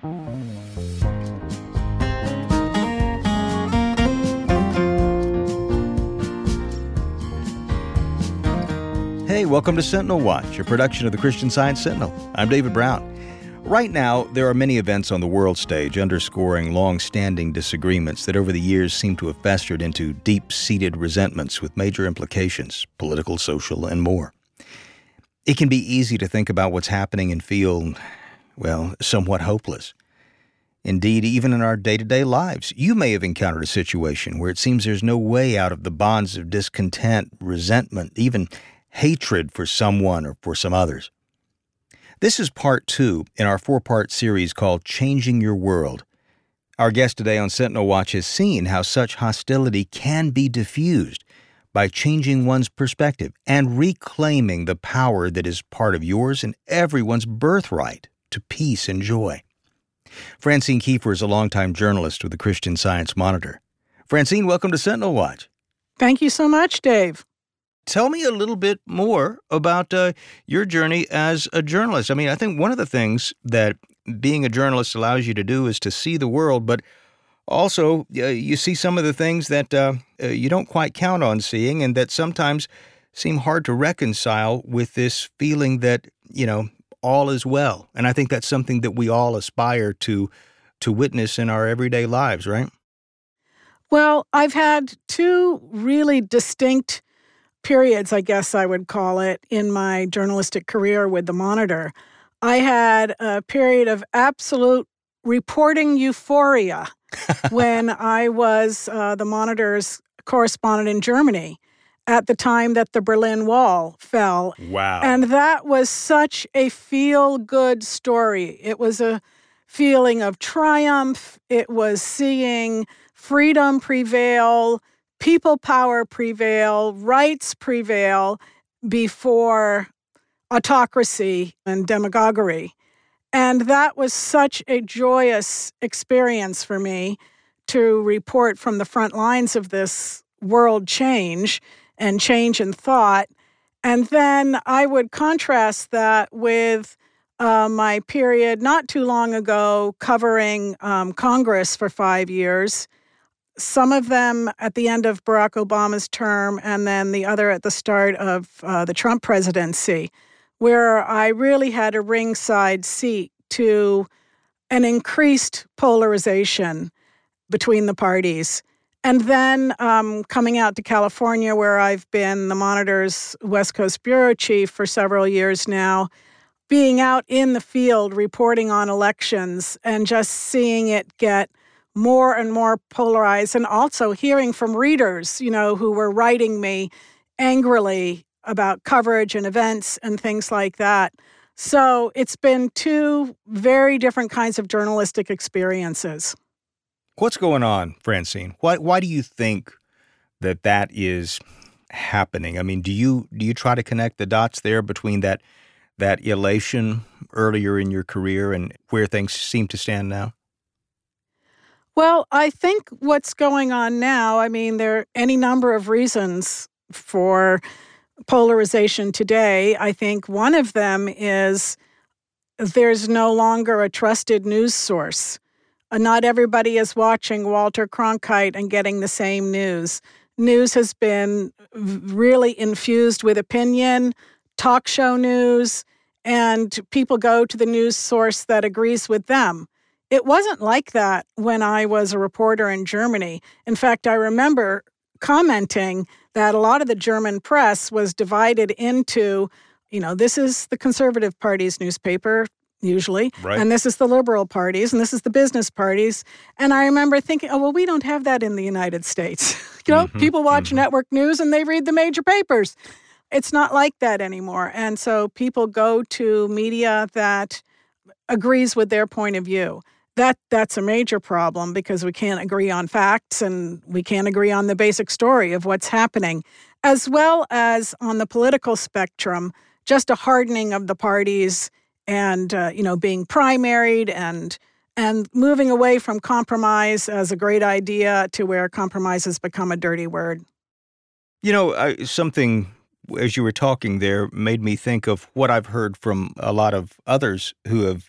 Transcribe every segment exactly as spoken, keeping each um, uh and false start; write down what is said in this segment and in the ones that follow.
Hey, welcome to Sentinel Watch, a production of the Christian Science Sentinel. I'm David Brown. Right now, there are many events on the world stage underscoring long-standing disagreements that over the years seem to have festered into deep-seated resentments with major implications, political, social, and more. It can be easy to think about what's happening and feel, well, somewhat hopeless. Indeed, even in our day-to-day lives, you may have encountered a situation where it seems there's no way out of the bonds of discontent, resentment, even hatred for someone or for some others. This is part two in our four-part series called Changing Your World. Our guest today on Sentinel Watch has seen how such hostility can be diffused by changing one's perspective and reclaiming the power that is part of yours and everyone's birthright to peace and joy. Francine Kiefer is a longtime journalist with the Christian Science Monitor. Francine, welcome to Sentinel Watch. Thank you so much, Dave. Tell me a little bit more about uh, your journey as a journalist. I mean, I think one of the things that being a journalist allows you to do is to see the world, but also uh, you see some of the things that uh, uh, you don't quite count on seeing and that sometimes seem hard to reconcile with this feeling that, you know, all is well. And I think that's something that we all aspire to to witness in our everyday lives, right? Well, I've had two really distinct periods, I guess I would call it, in my journalistic career with the Monitor. I had a period of absolute reporting euphoria when I was uh, the Monitor's correspondent in Germany at the time that the Berlin Wall fell. Wow. And that was such a feel-good story. It was a feeling of triumph. It was seeing freedom prevail, people power prevail, rights prevail before autocracy and demagoguery. And that was such a joyous experience for me to report from the front lines of this world change and change in thought. And then I would contrast that with uh, my period not too long ago covering um, Congress for five years. Some of them at the end of Barack Obama's term, and then the other at the start of uh, the Trump presidency, where I really had a ringside seat to an increased polarization between the parties. And then um, coming out to California, where I've been the Monitor's West Coast bureau chief for several years now, being out in the field reporting on elections and just seeing it get more and more polarized, and also hearing from readers, you know, who were writing me angrily about coverage and events and things like that. So it's been two very different kinds of journalistic experiences. What's going on, Francine? Why why do you think that that is happening? I mean, do you do you try to connect the dots there between that that elation earlier in your career and where things seem to stand now? Well, I think what's going on now, I mean, there are any number of reasons for polarization today. I think one of them is there's no longer a trusted news source. Uh, not everybody is watching Walter Cronkite and getting the same news. News has been really infused with opinion, talk show news, and people go to the news source that agrees with them. It wasn't like that when I was a reporter in Germany. In fact, I remember commenting that a lot of the German press was divided into, you know, this is the Conservative Party's newspaper, usually, right, and this is the Liberal Parties, and this is the business parties. And I remember thinking, oh, well, we don't have that in the United States. you know, mm-hmm, people watch mm-hmm. network news and they read the major papers. It's not like that anymore. And so people go to media that agrees with their point of view. That that's a major problem because we can't agree on facts and we can't agree on the basic story of what's happening, as well as on the political spectrum, just a hardening of the parties and, uh, you know, being primaried and and moving away from compromise as a great idea to where compromise has become a dirty word. You know, I, something as you were talking there made me think of what I've heard from a lot of others who have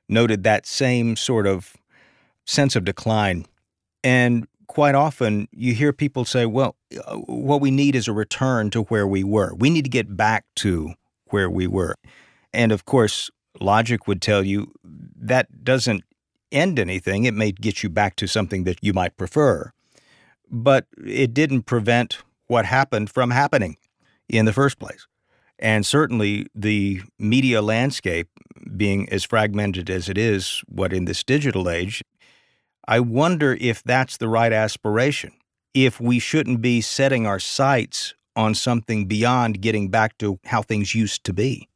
noted that same sort of sense of decline. And quite often you hear people say, well, uh, what we need is a return to where we were. We need to get back to where we were. And of course, logic would tell you that doesn't end anything. It may get you back to something that you might prefer. But it didn't prevent what happened from happening in the first place. And certainly the media landscape being as fragmented as it is, what in this digital age, I wonder if that's the right aspiration, if we shouldn't be setting our sights on something beyond getting back to how things used to be.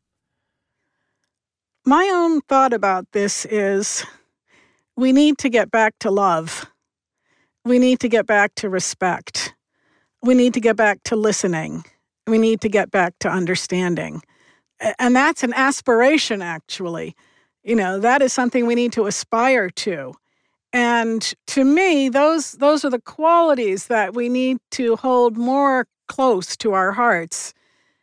My own thought about this is we need to get back to love. We need to get back to respect. We need to get back to listening. We need to get back to understanding. And that's an aspiration, actually. You know, that is something we need to aspire to. And to me, those those are the qualities that we need to hold more close to our hearts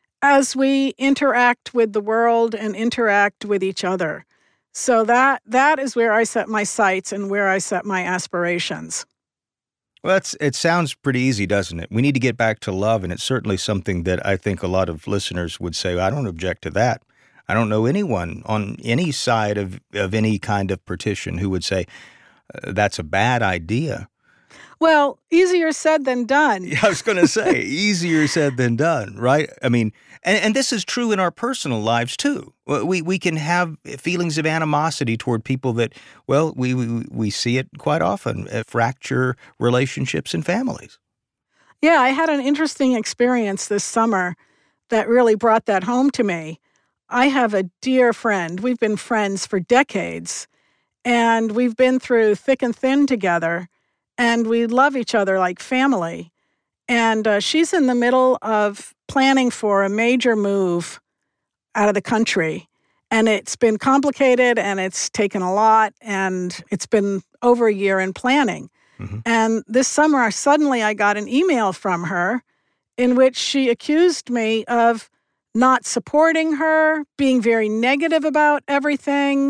as we interact with the world and interact with each other. So that that is where I set my sights and where I set my aspirations. Well, that's, it sounds pretty easy, doesn't it? We need to get back to love, and it's certainly something that I think a lot of listeners would say, I don't object to that. I don't know anyone on any side of, of any kind of partition who would say, uh, that's a bad idea. Well, easier said than done. I was going to say, easier said than done, right? I mean, and, and this is true in our personal lives, too. We we can have feelings of animosity toward people that, well, we, we, we see it quite often, uh, fracture relationships and families. Yeah, I had an interesting experience this summer that really brought that home to me. I have a dear friend. We've been friends for decades, and we've been through thick and thin together. And we love each other like family. And uh, she's in the middle of planning for a major move out of the country. And it's been complicated, and it's taken a lot, and it's been over a year in planning. Mm-hmm. And this summer, suddenly I got an email from her in which she accused me of not supporting her, being very negative about everything,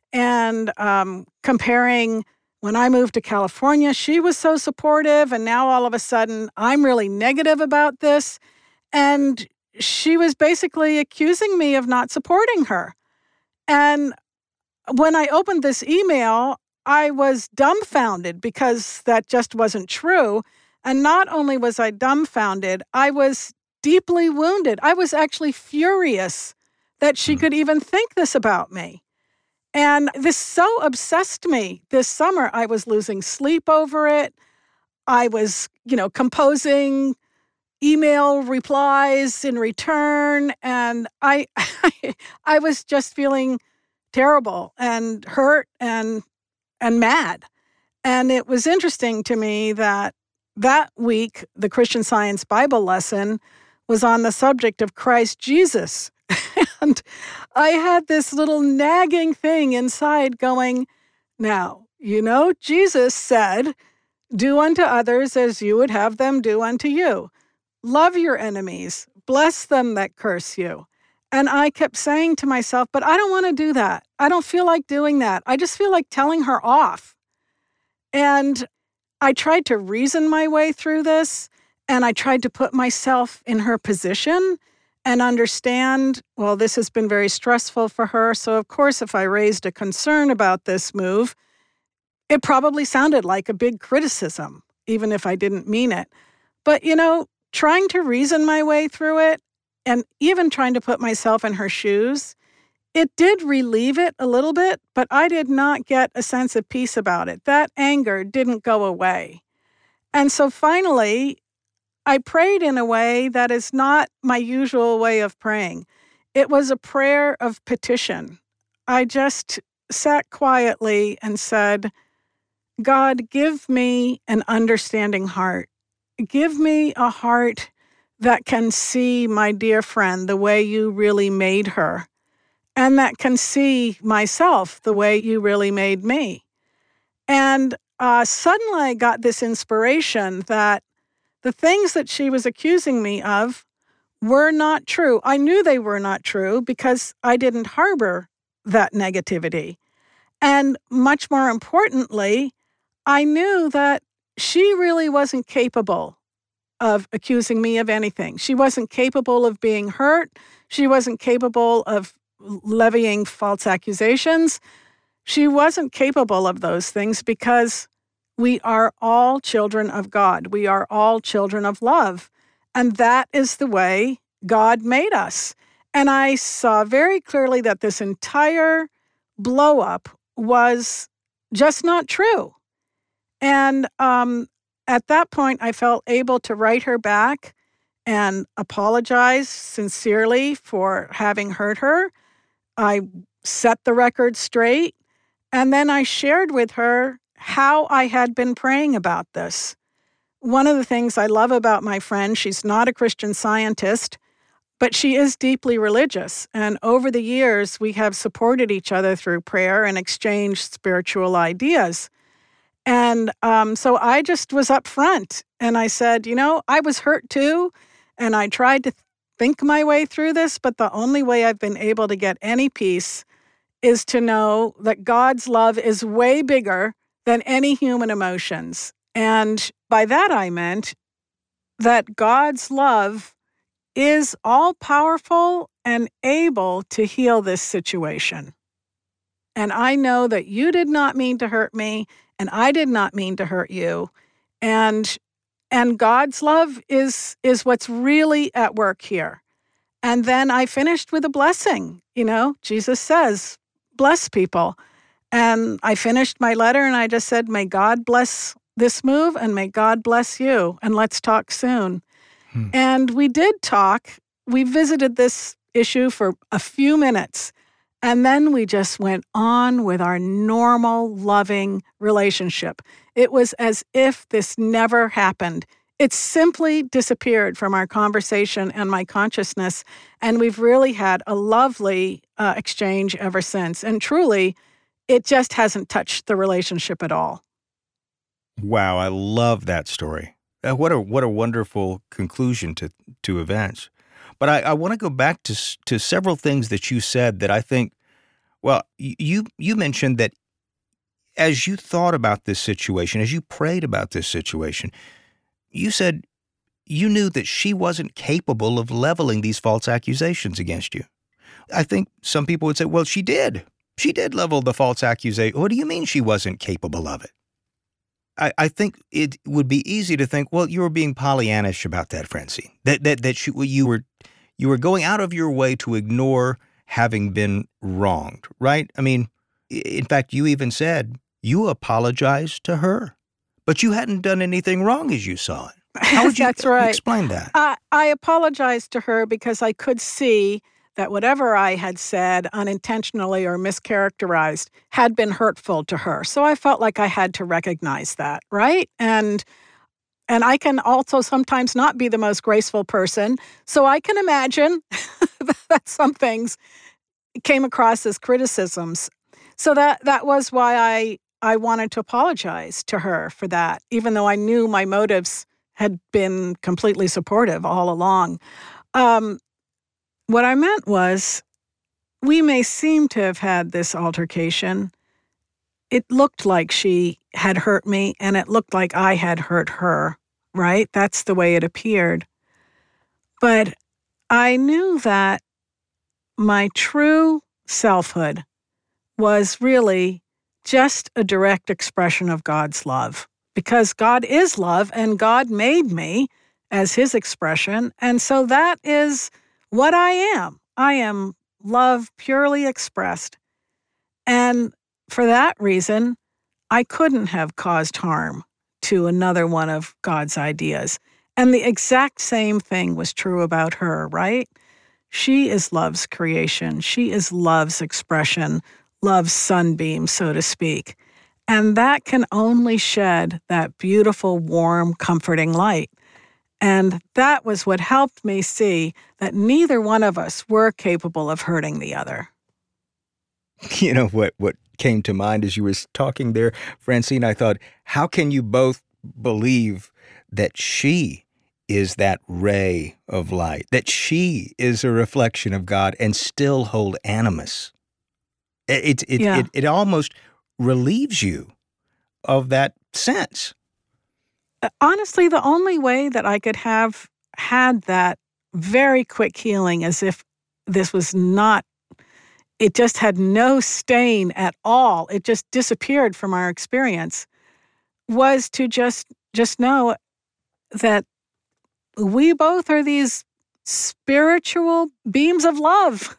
and um, comparing. When I moved to California, she was so supportive, and now all of a sudden I'm really negative about this. And she was basically accusing me of not supporting her. And when I opened this email, I was dumbfounded because that just wasn't true. And not only was I dumbfounded, I was deeply wounded. I was actually furious that she could even think this about me. And this so obsessed me this summer. I was losing sleep over it. I was, you know, composing email replies in return. And I, I was just feeling terrible and hurt and, and mad. And it was interesting to me that that week, the Christian Science Bible lesson was on the subject of Christ Jesus. And I had this little nagging thing inside going, now, you know, Jesus said, do unto others as you would have them do unto you. Love your enemies. Bless them that curse you. And I kept saying to myself, but I don't want to do that. I don't feel like doing that. I just feel like telling her off. And I tried to reason my way through this, and I tried to put myself in her position and understand, well, this has been very stressful for her. So, of course, if I raised a concern about this move, it probably sounded like a big criticism, even if I didn't mean it. But, you know, trying to reason my way through it and even trying to put myself in her shoes, it did relieve it a little bit, but I did not get a sense of peace about it. That anger didn't go away. And so finally, I prayed in a way that is not my usual way of praying. It was a prayer of petition. I just sat quietly and said, God, give me an understanding heart. Give me a heart that can see my dear friend the way you really made her, and that can see myself the way you really made me. And uh, suddenly I got this inspiration that the things that she was accusing me of were not true. I knew they were not true because I didn't harbor that negativity. And much more importantly, I knew that she really wasn't capable of accusing me of anything. She wasn't capable of being hurt. She wasn't capable of levying false accusations. She wasn't capable of those things because we are all children of God. We are all children of love. And that is the way God made us. And I saw very clearly that this entire blow up was just not true. And um, at that point, I felt able to write her back and apologize sincerely for having hurt her. I set the record straight. And then I shared with her how I had been praying about this. One of the things I love about my friend, she's not a Christian Scientist, but she is deeply religious. And over the years, we have supported each other through prayer and exchanged spiritual ideas. And um, so I just was upfront and I said, you know, I was hurt too. And I tried to think my way through this, but the only way I've been able to get any peace is to know that God's love is way bigger than any human emotions. And by that I meant that God's love is all-powerful and able to heal this situation. And I know that you did not mean to hurt me, and I did not mean to hurt you. And and God's love is is what's really at work here. And then I finished with a blessing. You know, Jesus says, bless people. And I finished my letter and I just said, may God bless this move and may God bless you. And let's talk soon. Hmm. And we did talk. We visited this issue for a few minutes. And then we just went on with our normal, loving relationship. It was as if this never happened. It simply disappeared from our conversation and my consciousness. And we've really had a lovely uh, exchange ever since. And truly, it just hasn't touched the relationship at all. Wow, I love that story. Uh, what a what a wonderful conclusion to to events. But I, I want to go back to to several things that you said that I think, well, you you mentioned that as you thought about this situation, as you prayed about this situation, you said you knew that she wasn't capable of leveling these false accusations against you. I think some people would say, well, she did. She did level the false accusation. What do you mean she wasn't capable of it? I, I think it would be easy to think, well, you were being Pollyannish about that, Francine. That that that you, you were you were going out of your way to ignore having been wronged, right? I mean, in fact, you even said you apologized to her, but you hadn't done anything wrong as you saw it. How would you That's right. explain that? I, I apologized to her because I could see that whatever I had said unintentionally or mischaracterized had been hurtful to her. So I felt like I had to recognize that, right? And and I can also sometimes not be the most graceful person. So I can imagine that some things came across as criticisms. So that that was why I I wanted to apologize to her for that, even though I knew my motives had been completely supportive all along. Um, What I meant was, we may seem to have had this altercation. It looked like she had hurt me, and it looked like I had hurt her, right? That's the way it appeared. But I knew that my true selfhood was really just a direct expression of God's love, because God is love, and God made me as his expression, and so that is what I am. I am love purely expressed. And for that reason, I couldn't have caused harm to another one of God's ideas. And the exact same thing was true about her, right? She is love's creation. She is love's expression, love's sunbeam, so to speak. And that can only shed that beautiful, warm, comforting light. And that was what helped me see that neither one of us were capable of hurting the other. You know, what, what came to mind as you were talking there, Francine, I thought, how can you both believe that she is that ray of light, that she is a reflection of God and still hold animus? It it Yeah. it, it almost relieves you of that sense. Uh, Honestly, the only way that I could have had that very quick healing, as if this was not, it just had no stain at all, it just disappeared from our experience, was to just just know that we both are these spiritual beams of love.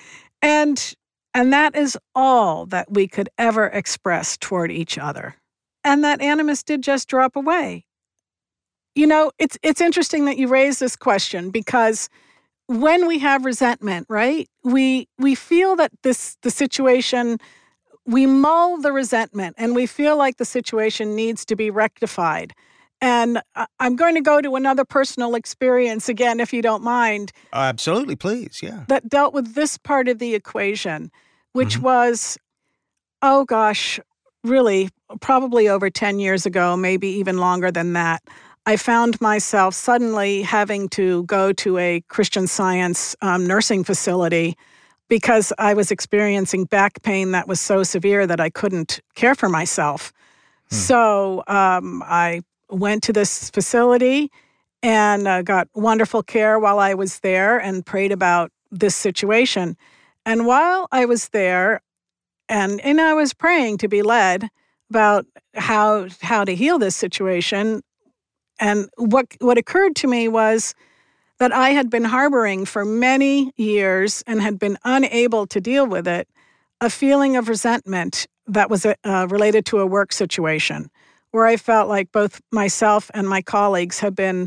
And and that is all that we could ever express toward each other. And that animus did just drop away. You know, it's it's interesting that you raise this question, because when we have resentment, right? We we feel that this the situation, we mull the resentment and we feel like the situation needs to be rectified. And I- I'm going to go to another personal experience again, if you don't mind, Absolutely, please, yeah. that dealt with this part of the equation, which Mhm. was, oh gosh, really, probably over ten years ago, maybe even longer than that. I found myself suddenly having to go to a Christian Science um, nursing facility because I was experiencing back pain that was so severe that I couldn't care for myself. Hmm. So um, I went to this facility and uh, got wonderful care while I was there and prayed about this situation. And while I was there, and and I was praying to be led about how how to heal this situation, and what what occurred to me was that I had been harboring for many years and had been unable to deal with it, a feeling of resentment that was uh, related to a work situation where I felt like both myself and my colleagues had been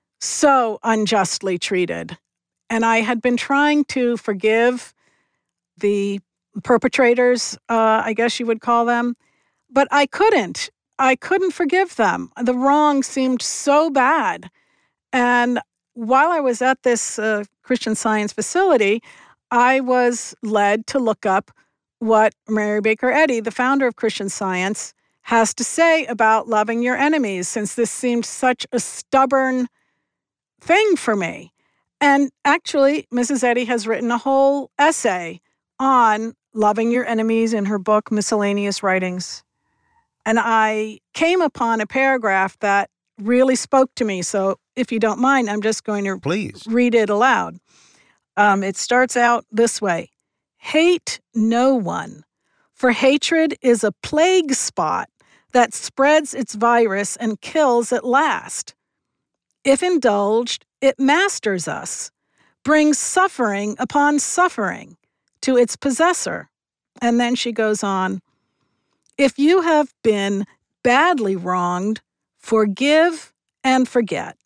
so unjustly treated. And I had been trying to forgive the perpetrators, uh, I guess you would call them, but I couldn't. I couldn't forgive them. The wrong seemed so bad. And while I was at this uh, Christian Science facility, I was led to look up what Mary Baker Eddy, the founder of Christian Science, has to say about loving your enemies, since this seemed such a stubborn thing for me. And actually, Missus Eddy has written a whole essay on loving your enemies in her book, Miscellaneous Writings. And I came upon a paragraph that really spoke to me. So if you don't mind, I'm just going to Please. read it aloud. Um, it starts out this way. Hate no one, for hatred is a plague spot that spreads its virus and kills at last. If indulged, it masters us, brings suffering upon suffering to its possessor. And then she goes on, if you have been badly wronged, forgive and forget.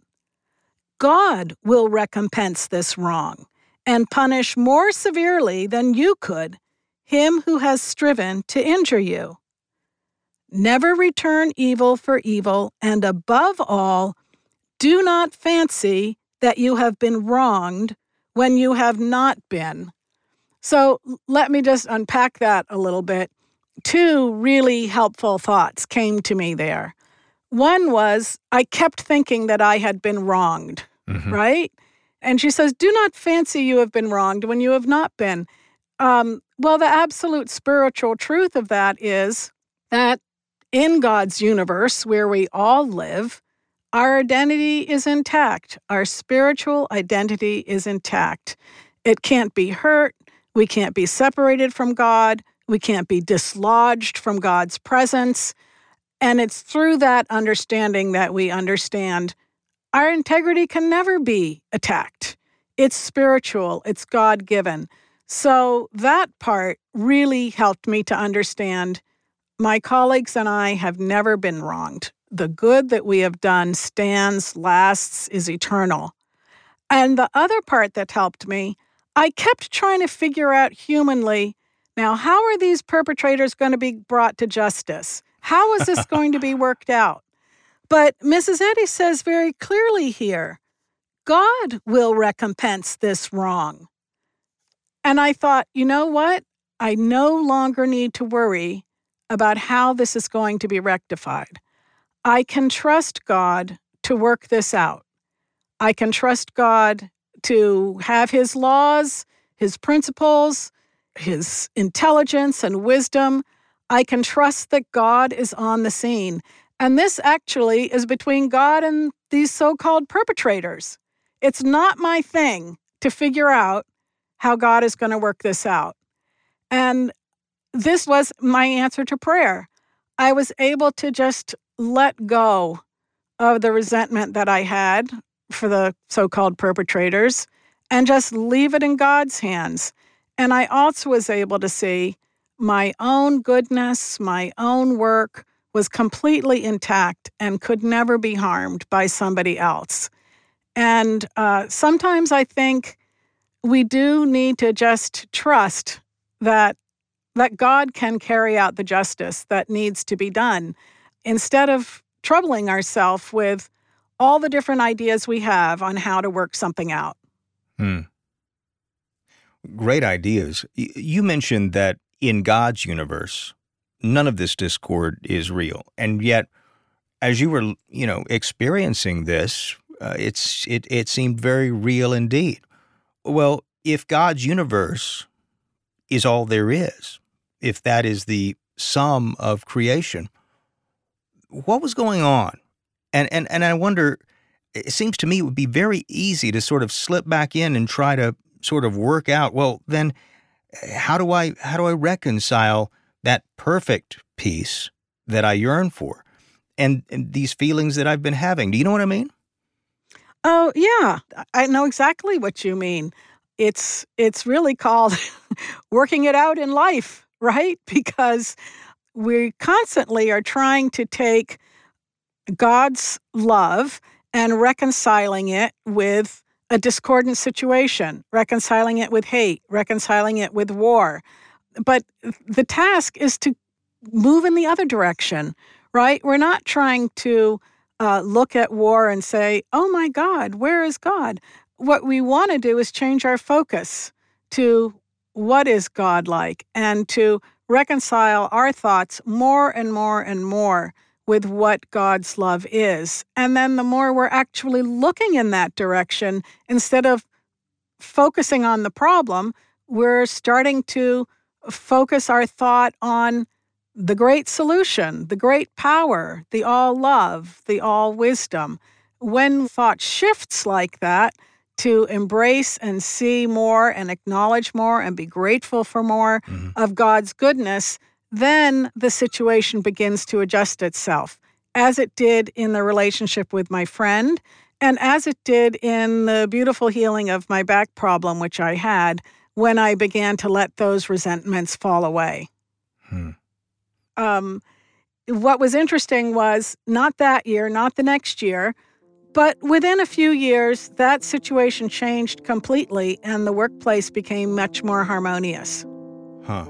God will recompense this wrong and punish more severely than you could him who has striven to injure you. Never return evil for evil, and above all, do not fancy that you have been wronged when you have not been. So let me just unpack that a little bit. Two really helpful thoughts came to me there. One was I kept thinking that I had been wronged, Mhm. right? And she says, do not fancy you have been wronged when you have not been. Um, well, the absolute spiritual truth of that is that in God's universe, where we all live, our identity is intact. Our spiritual identity is intact. It can't be hurt. We can't be separated from God. We can't be dislodged from God's presence. And it's through that understanding that we understand our integrity can never be attacked. It's spiritual. It's God-given. So that part really helped me to understand my colleagues and I have never been wronged. The good that we have done stands, lasts, is eternal. And the other part that helped me, I kept trying to figure out humanly, now, how are these perpetrators going to be brought to justice? How is this going to be worked out? But Missus Eddy says very clearly here, God will recompense this wrong. And I thought, you know what? I no longer need to worry about how this is going to be rectified. I can trust God to work this out. I can trust God to have his laws, his principles, his intelligence and wisdom. I can trust that God is on the scene. And this actually is between God and these so-called perpetrators. It's not my thing to figure out how God is going to work this out. And this was my answer to prayer. I was able to just let go of the resentment that I had for the so-called perpetrators and just leave it in God's hands. And I also was able to see my own goodness, my own work was completely intact and could never be harmed by somebody else. And uh, sometimes I think we do need to just trust that that God can carry out the justice that needs to be done instead of troubling ourselves with all the different ideas we have on how to work something out. Hmm. Great ideas. Y- You mentioned that in God's universe, none of this discord is real. And yet, as you were, you know, experiencing this, uh, it's it, it seemed very real indeed. Well, if God's universe is all there is, if that is the sum of creation, what was going on? And and and I wonder, it seems to me it would be very easy to sort of slip back in and try to sort of work out, well, then how do I how do I reconcile that perfect peace that I yearn for and, and these feelings that I've been having? Do you know what I mean? Oh, yeah. I know exactly what you mean. It's it's really called working it out in life, right? Because we constantly are trying to take God's love and reconciling it with a discordant situation, reconciling it with hate, reconciling it with war. But the task is to move in the other direction, right? We're not trying to uh, look at war and say, oh my God, where is God? What we want to do is change our focus to what is God like and to reconcile our thoughts more and more and more with what God's love is. And then the more we're actually looking in that direction, instead of focusing on the problem, we're starting to focus our thought on the great solution, the great power, the all love, the all wisdom. When thought shifts like that to embrace and see more and acknowledge more and be grateful for more Mhm. of God's goodness, then the situation begins to adjust itself, as it did in the relationship with my friend and as it did in the beautiful healing of my back problem, which I had when I began to let those resentments fall away. Hmm. Um, what was interesting was not that year, not the next year, but within a few years, that situation changed completely and the workplace became much more harmonious. Huh.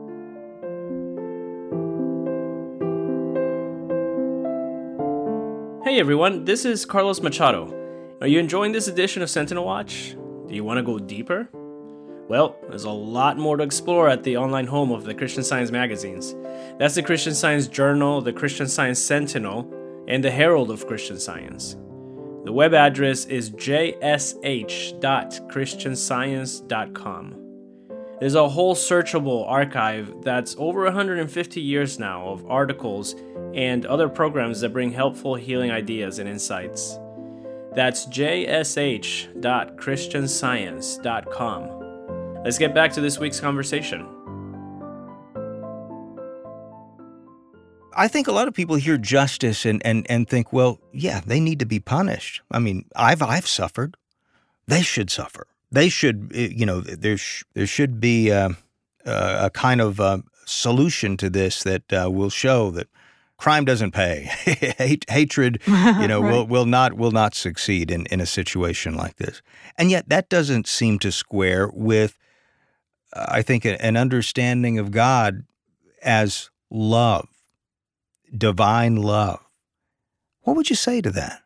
Hey everyone, this is Carlos Machado. Are you enjoying this edition of Sentinel Watch? Do you want to go deeper? Well, there's a lot more to explore at the online home of the Christian Science magazines. That's the Christian Science Journal, the Christian Science Sentinel, and the Herald of Christian Science. The web address is j s h dot christian science dot com. There's a whole searchable archive that's over one hundred fifty years now of articles and other programs that bring helpful healing ideas and insights. That's j s h dot christian science dot com. Let's get back to this week's conversation. I think a lot of people hear justice and, and, and think, well, yeah, they need to be punished. I mean, I've I've suffered. They should suffer. They should, you know, there sh- there should be uh, uh, a kind of uh, solution to this that uh, will show that crime doesn't pay. Hate, hatred, you know, Right. will will not will not succeed in, in a situation like this. And yet, that doesn't seem to square with, uh, I think, a- an understanding of God as love, divine love. What would you say to that?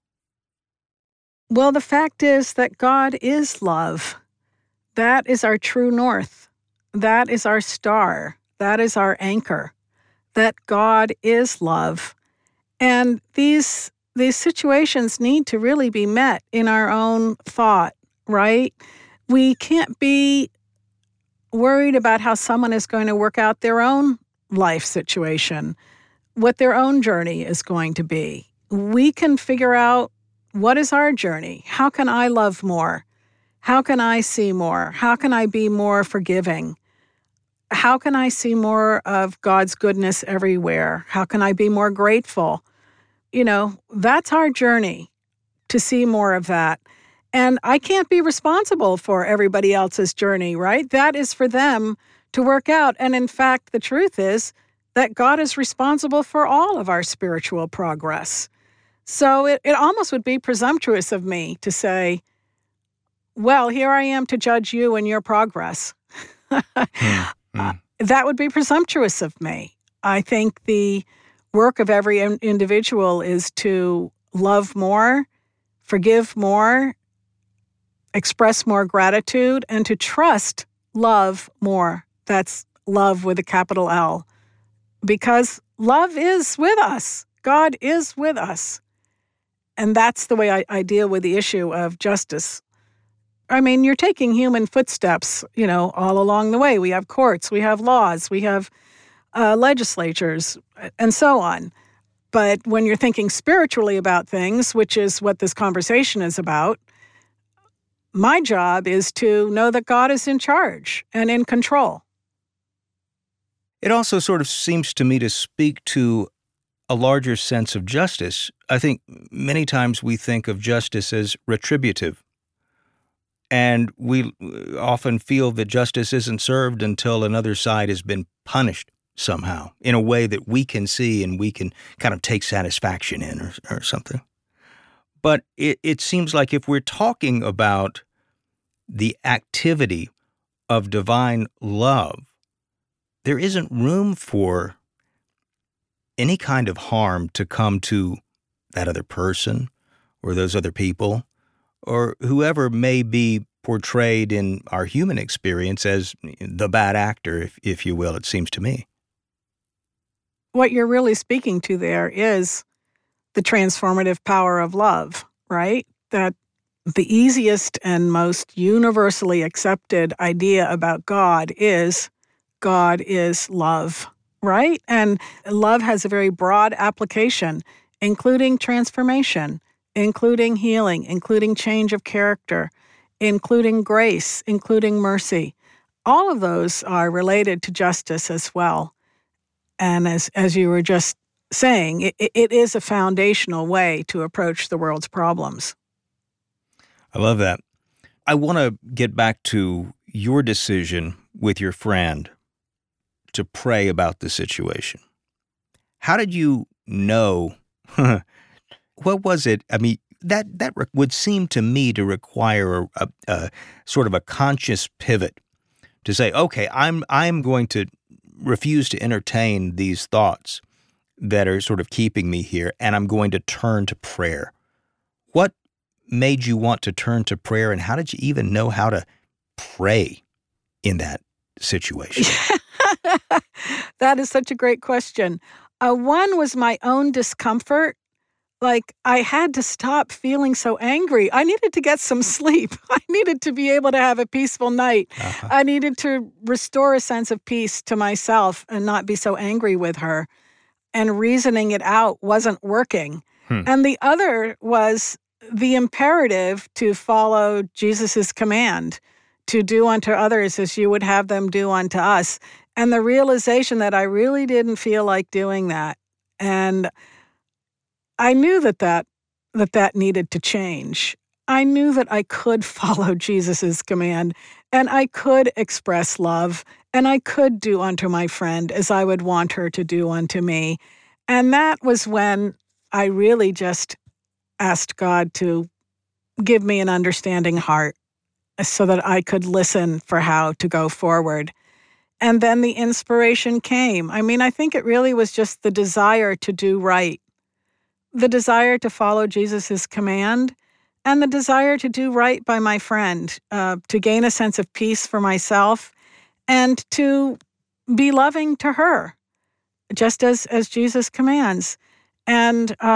Well, the fact is that God is love. That is our true north. That is our star. That is our anchor. That God is love. And these these situations need to really be met in our own thought, right? We can't be worried about how someone is going to work out their own life situation, what their own journey is going to be. We can figure out, what is our journey? How can I love more? How can I see more? How can I be more forgiving? How can I see more of God's goodness everywhere? How can I be more grateful? You know, that's our journey, to see more of that. And I can't be responsible for everybody else's journey, right? That is for them to work out. And in fact, the truth is that God is responsible for all of our spiritual progress. So it, it almost would be presumptuous of me to say, well, here I am to judge you and your progress. mm, uh, that would be presumptuous of me. I think the work of every in- individual is to love more, forgive more, express more gratitude, and to trust love more. That's love with a capital L. Because love is with us. God is with us. And that's the way I, I deal with the issue of justice. I mean, you're taking human footsteps, you know, all along the way. We have courts, we have laws, we have uh, legislatures, and so on. But when you're thinking spiritually about things, which is what this conversation is about, my job is to know that God is in charge and in control. It also sort of seems to me to speak to a larger sense of justice. I think many times we think of justice as retributive. And we often feel that justice isn't served until another side has been punished somehow in a way that we can see and we can kind of take satisfaction in or, or something. But it, it seems like if we're talking about the activity of divine love, there isn't room for any kind of harm to come to that other person or those other people, or whoever may be portrayed in our human experience as the bad actor, if, if you will, it seems to me. What you're really speaking to there is the transformative power of love, right? That the easiest and most universally accepted idea about God is God is love, right? And love has a very broad application, including transformation, including healing, including change of character, including grace, including mercy. All of those are related to justice as well. And as as you were just saying, it, it is a foundational way to approach the world's problems. I love that. I want to get back to your decision with your friend to pray about the situation. How did you know? What was it? I mean, that that would seem to me to require a, a, a sort of a conscious pivot to say, okay, I'm I'm going to refuse to entertain these thoughts that are sort of keeping me here, and I'm going to turn to prayer. What made you want to turn to prayer, and how did you even know how to pray in that situation? That is such a great question. Uh, one was my own discomfort. Like, I had to stop feeling so angry. I needed to get some sleep. I needed to be able to have a peaceful night. Uh-huh. I needed to restore a sense of peace to myself and not be so angry with her. And reasoning it out wasn't working. Hmm. And the other was the imperative to follow Jesus's command, to do unto others as you would have them do unto us. And the realization that I really didn't feel like doing that. And I knew that that, that that needed to change. I knew that I could follow Jesus's command, and I could express love, and I could do unto my friend as I would want her to do unto me. And that was when I really just asked God to give me an understanding heart so that I could listen for how to go forward. And then the inspiration came. I mean, I think it really was just the desire to do right. The desire to follow Jesus's command, and the desire to do right by my friend, uh, to gain a sense of peace for myself, and to be loving to her, just as, as Jesus commands. And um,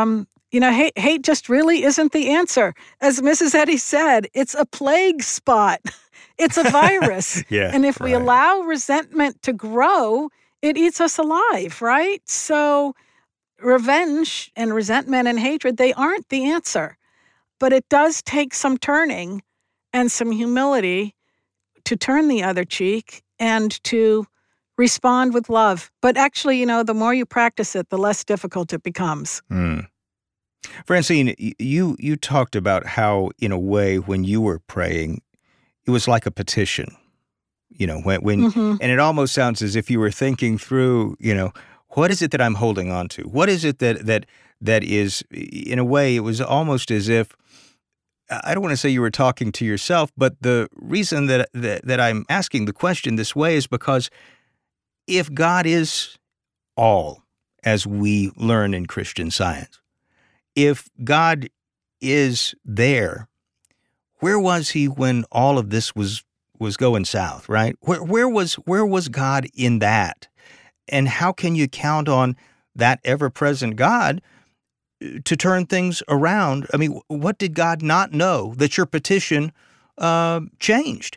You know, hate, hate just really isn't the answer. As Missus Eddy said, it's a plague spot. It's a virus. Yeah, and if we right. allow resentment to grow, it eats us alive, right? So revenge and resentment and hatred, they aren't the answer. But it does take some turning and some humility to turn the other cheek and to respond with love. But actually, you know, the more you practice it, the less difficult it becomes. Mm. Francine, you you talked about how, in a way, when you were praying, it was like a petition. You know, when, when Mm-hmm. and it almost sounds as if you were thinking through, you know, what is it that I'm holding on to? What is it that that that is, in a way, it was almost as if, I don't want to say you were talking to yourself, but the reason that that, that I'm asking the question this way is because if God is all, as we learn in Christian Science, if God is there, where was he when all of this was was going south, right? Where where was where was God in that? And how can you count on that ever-present God to turn things around? I mean, what did God not know that your petition uh, changed?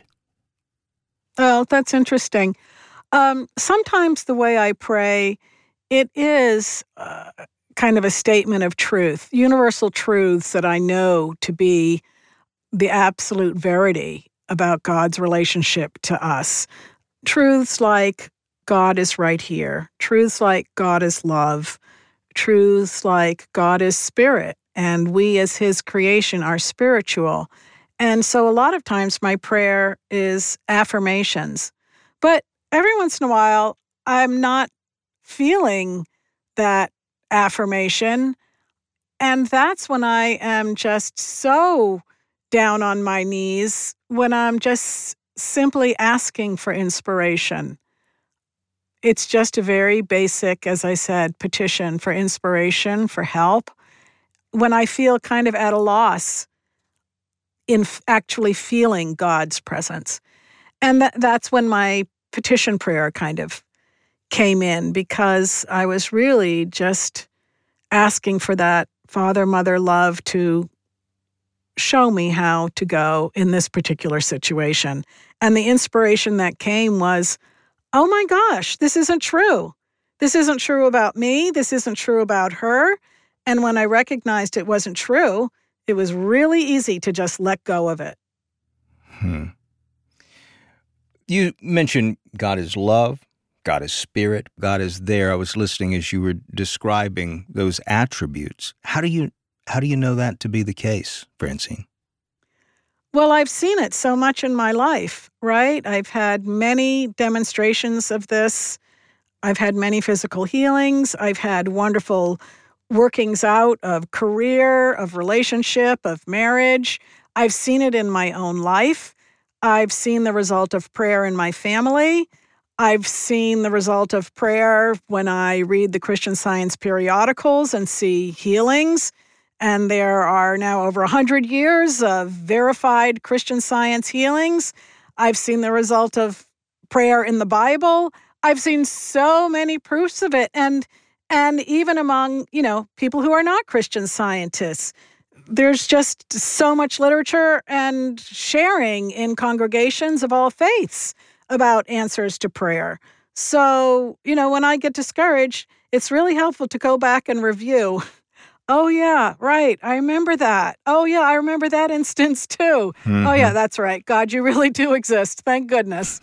Oh, that's interesting. Um, sometimes the way I pray, it is uh, kind of a statement of truth, universal truths that I know to be the absolute verity about God's relationship to us. Truths like God is right here. Truths like God is love. Truths like God is spirit, and we as his creation are spiritual. And so a lot of times my prayer is affirmations. But every once in a while, I'm not feeling that affirmation. And that's when I am just so down on my knees, when I'm just simply asking for inspiration. It's just a very basic, as I said, petition for inspiration, for help. When I feel kind of at a loss in f- actually feeling God's presence. And that, that's when my petition prayer kind of came in, because I was really just asking for that father, mother love to show me how to go in this particular situation. And the inspiration that came was, oh my gosh, this isn't true. This isn't true about me. This isn't true about her. And when I recognized it wasn't true, it was really easy to just let go of it. Hmm. You mentioned God is love, God is spirit, God is there. I was listening as you were describing those attributes. How do you how do you know that to be the case, Francine? Well, I've seen it so much in my life, right? I've had many demonstrations of this. I've had many physical healings. I've had wonderful workings out of career, of relationship, of marriage. I've seen it in my own life. I've seen the result of prayer in my family. I've seen the result of prayer when I read the Christian Science periodicals and see healings. And there are now over one hundred years of verified Christian Science healings. I've seen the result of prayer in the Bible. I've seen so many proofs of it. And and even among, you know, people who are not Christian scientists, there's just so much literature and sharing in congregations of all faiths about answers to prayer. So, you know, when I get discouraged, it's really helpful to go back and review. Oh, yeah, right. I remember that. Oh, yeah, I remember that instance too. Mm-hmm. Oh, yeah, that's right. God, you really do exist. Thank goodness.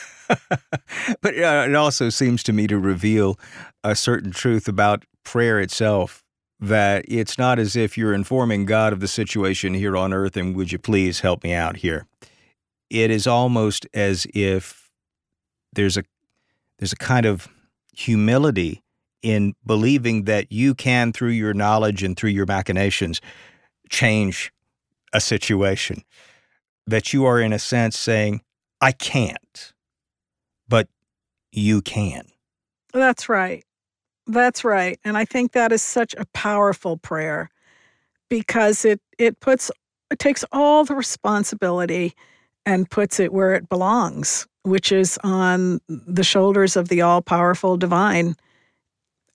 But uh, it also seems to me to reveal a certain truth about prayer itself, that it's not as if you're informing God of the situation here on earth and would you please help me out here. It is almost as if there's a there's a kind of humility in believing that you can, through your knowledge and through your machinations, change a situation. That you are, in a sense, saying, I can't, but you can. That's right. That's right. And I think that is such a powerful prayer, because it it puts it takes all the responsibility and puts it where it belongs, which is on the shoulders of the all-powerful divine.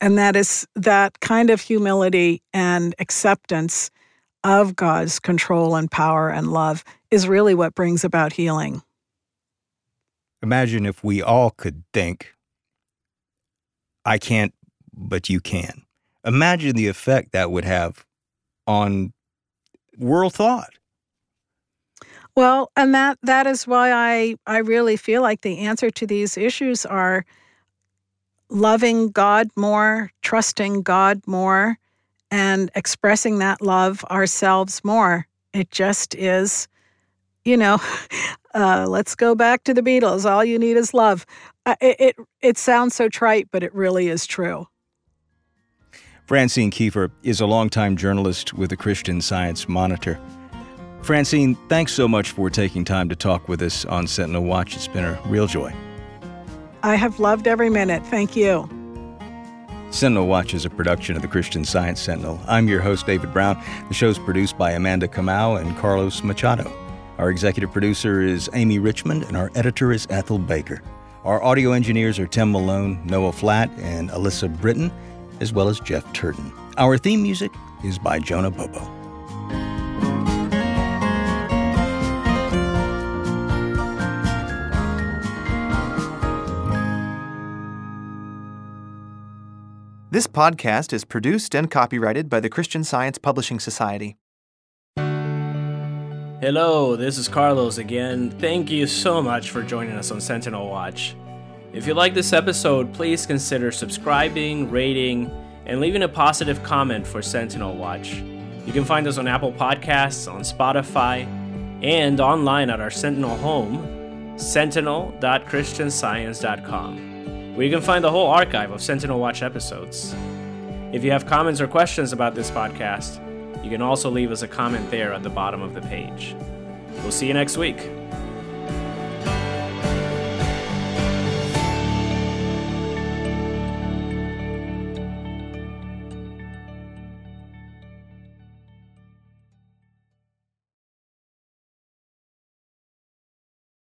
And that is that kind of humility and acceptance of God's control and power and love is really what brings about healing. Imagine if we all could think, I can't, but you can. Imagine the effect that would have on world thought. Well, and that that is why I, I really feel like the answer to these issues are loving God more, trusting God more, and expressing that love ourselves more. It just is, you know, uh, let's go back to the Beatles. All you need is love. Uh, it, it it sounds so trite, but it really is true. Francine Kiefer is a longtime journalist with the Christian Science Monitor. Francine, thanks so much for taking time to talk with us on Sentinel Watch. It's been a real joy. I have loved every minute. Thank you. Sentinel Watch is a production of the Christian Science Sentinel. I'm your host, David Brown. The show's produced by Amanda Kamau and Carlos Machado. Our executive producer is Amy Richmond, and our editor is Ethel Baker. Our audio engineers are Tim Malone, Noah Flatt, and Alyssa Britton, as well as Jeff Turton. Our theme music is by Jonah Bobo. This podcast is produced and copyrighted by the Christian Science Publishing Society. Hello, this is Carlos again. Thank you so much for joining us on Sentinel Watch. If you like this episode, please consider subscribing, rating, and leaving a positive comment for Sentinel Watch. You can find us on Apple Podcasts, on Spotify, and online at our Sentinel home, sentinel dot christian science dot com. where you can find the whole archive of Sentinel Watch episodes. If you have comments or questions about this podcast, you can also leave us a comment there at the bottom of the page. We'll see you next week.